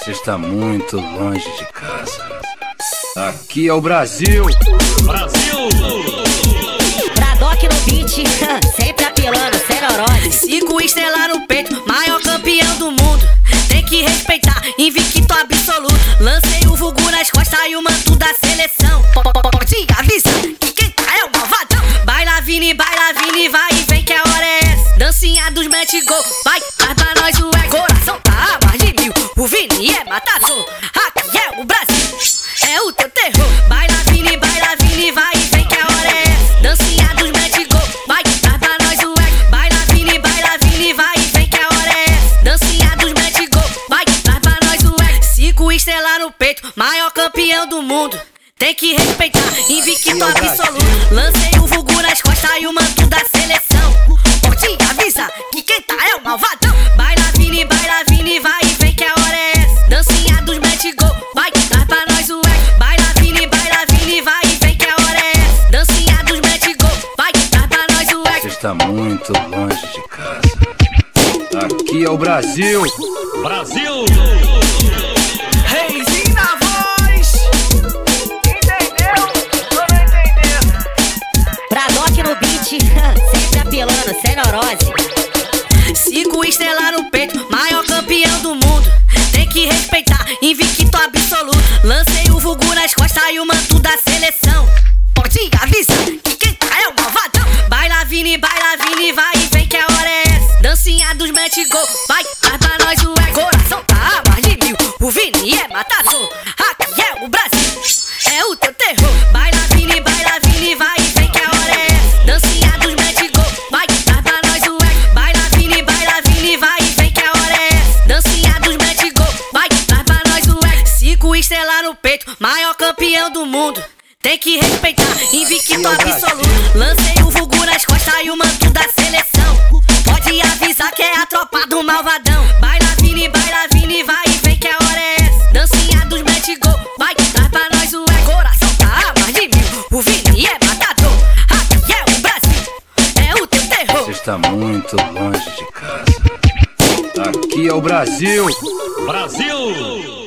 Você está muito longe de casa. Aqui é o Brasil. Brasil! Bradock no beat, sempre apelando, sem neurose. 5 estrelas no peito, maior campeão do mundo. Tem que respeitar, invicto absoluto. Lancei o vulgo nas costas e o manto da seleção. Pode avisar que quem tá é o malvadão. Baila Vini, vai e vem que a hora é essa. Dancinha dos mete gol, vai, faz pra nós o é. Coração tá a mais de 1000, o Vini é matador. Aqui é o Brasil, é o teu terror. Baila Vini, vai e vem que a hora é essa. Dancinha dos mete gol, vai, faz pra nós o é. Baila Vini, vai e vem que a hora é essa. Dancinha dos mete gol, vai, faz pra nós o é. 5 estrelas no peito, maior campeão do mundo. Tem que respeitar, invicto absoluto. Lancei o vulgo nas costas e o manto da seleção. Pode avisar que quem tá é o malvadão. Baila Vini, vai e vem que a hora é essa. Dancinha dos mete gol, vai, traz pra nós o é. Baila Vini, vai e vem que a hora é essa. Dancinha dos mete gol, vai, traz pra nós o é. Você está muito longe de casa. Aqui é o Brasil. Brasil! Reizinho na voz. Entendeu? Ou não entendeu? Bradock no beat, sempre apelando, sem neurose. 5 estrelas no peito, maior campeão do mundo. Tem que respeitar, invicto absoluto. Lancei o vulgo nas costas e o manto da seleção. Pode avisar que quem tá é o malvadão. Baila Vini, vai e vem que a hora é essa. Dancinha dos mete gol, vai, faz pra nós o é. Coração tá a mais de 1000, o Vini é matador. Aqui é o Brasil, é o teu terror. Baila Vini, vai e vem que a hora é essa. Dancinha dos mete gol, vai, faz pra nós o é. Baila Vini, vai e vem que a hora é essa. Dancinha dos mete gol, vai, faz pra nós o é. 5 estrelas no peito, maior campeão do mundo. Tem que respeitar, invicto absoluto. Lancei o vulgo nas costas e o manto da seleção. Pode avisar que é a tropa do malvadão. Baila Vini, vai e vem que a hora é essa. Dancinha dos mete gol, vai, traz pra nós o é. Coração tá a mais de 1000, o Vini é matador. Aqui é o Brasil, é o teu terror. Você está muito longe de casa. Aqui é o Brasil. Brasil!